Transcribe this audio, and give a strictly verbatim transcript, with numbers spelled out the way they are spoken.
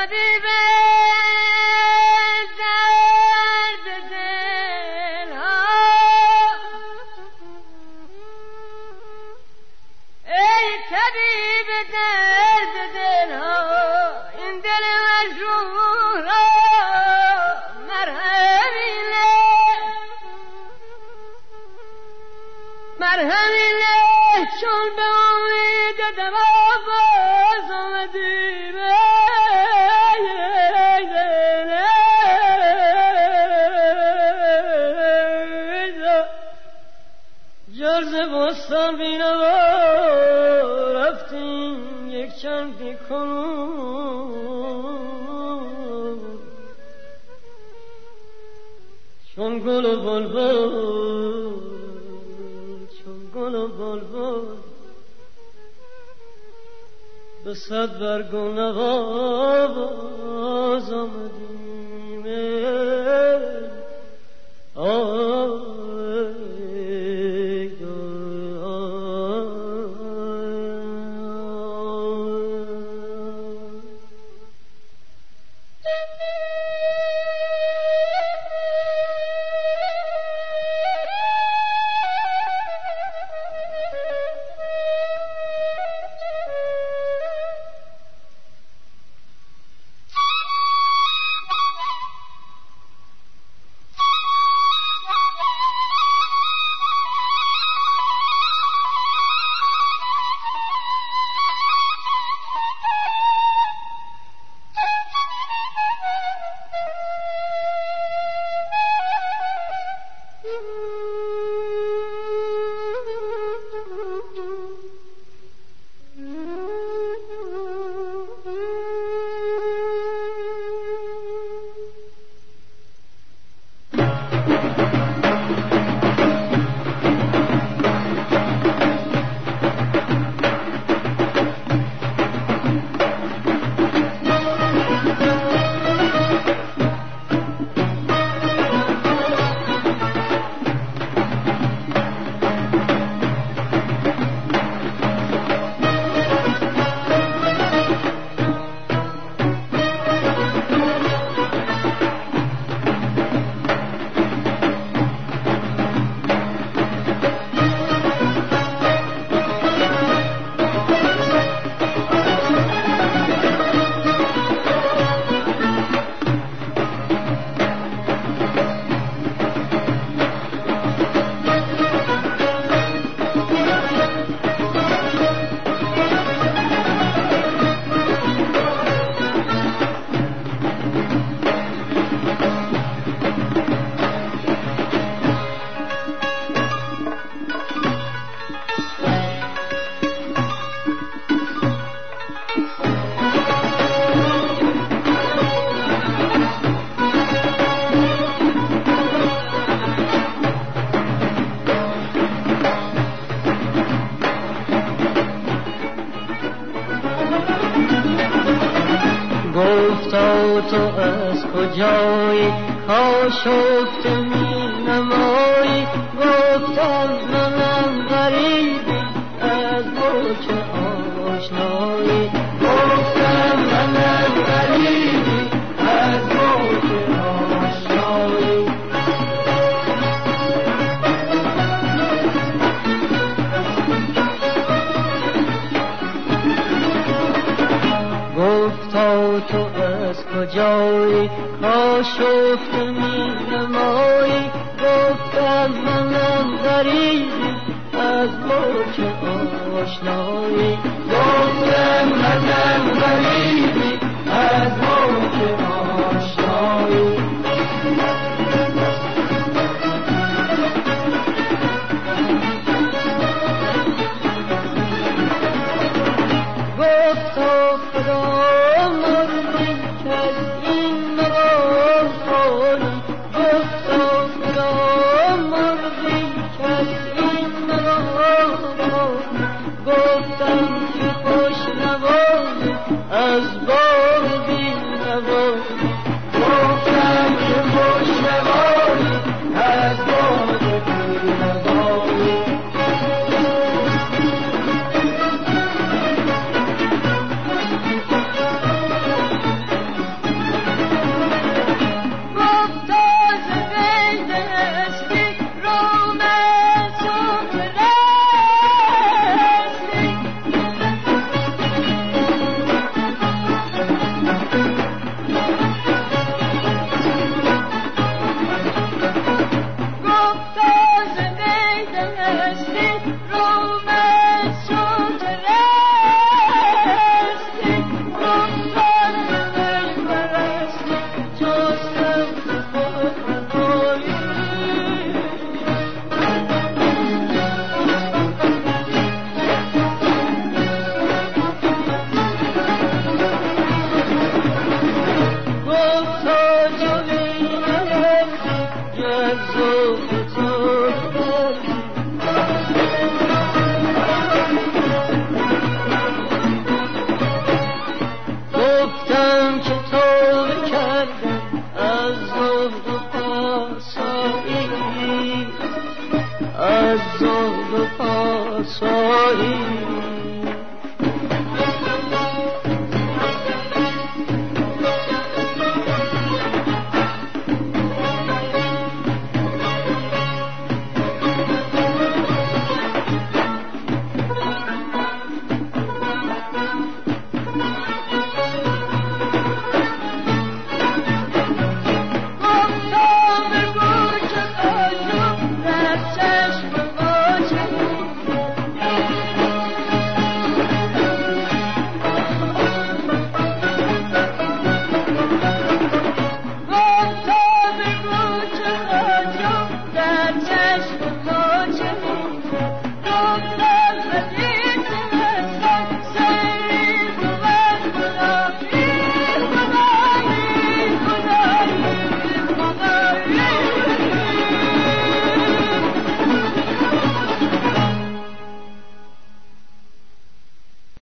طبیب درد دل ها، ای طبیب درد دل ها، این دل مجروح را مرهمی نه، مرهمی نه، چون به امید دوا باز آمدی جرز بستان بینوا رفتیم یک چندی کنون، چون گل و بلبل چون گل و بلبل به صد برگ و نوا باز آمدیم. آه تو از کجایی کاشفت می نمایی، گفتم منم غریبی از ملک آشنایی، گفتم منم غریبی از ملک آشنایی. گفتا تو از کجایی کاشفت می نمایی، گفتم منم غریبی از ملک آشنایی، گفتم منم غریبی از ملک آشنایی. گفتا خدا مردی که از این مرا خالی، گفتا خدا مردی که از این مرا خالی، گفتم که خوش نوایی از بار بی الهی